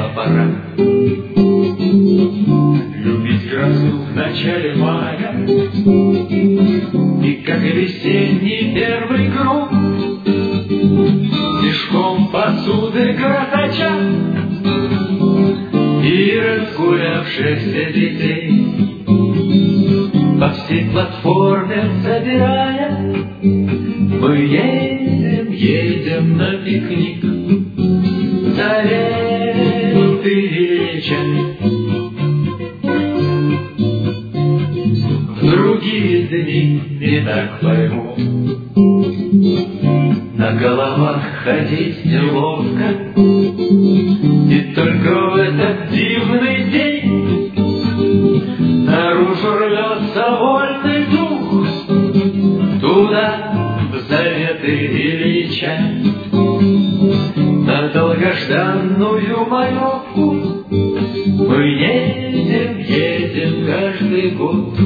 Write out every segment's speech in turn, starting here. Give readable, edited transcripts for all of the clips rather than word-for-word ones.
Пришла пора любить красу в начале мая, и как весенний первый круг, мешком посуды грохоча и разгулявшихся детей по всей платформе собирая, мы едем, едем на пикник за лентой вечер. В другие дни не так пойму, на головах ходить неловко, и только в этот дивный день наружу рвется вольный дух туда, в заветы Ильича, на долгожданную маевку. Мы едем, едем каждый год.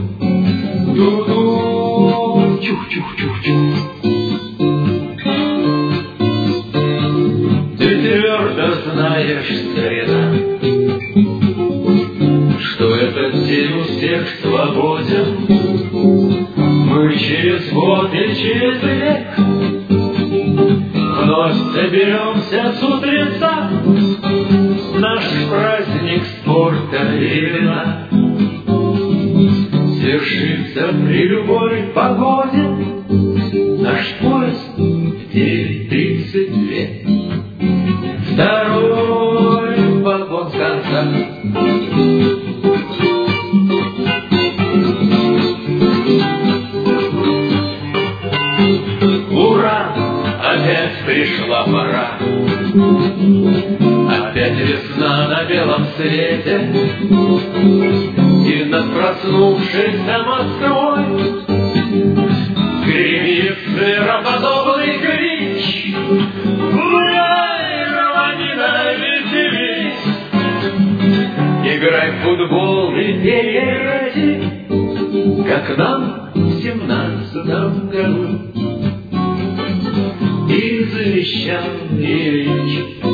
Ду-ду, чух-чух-чух-чух. Ты твердо знаешь, старина, что этот день у всех свободен. Мы через год и через век вновь соберемся с утреца, наш праздник спорта и вина свершится при любой погоде. Наш поезд в 9:32, второй вагон с конца. Ура! Опять пришла пора, опять весна на белом свете, и над проснувшейся Москвой гремит звероподобный клич: гуляй, романина, веселись, играй в футбол и пей ради, как нам в 17-м году и завещал Ильич.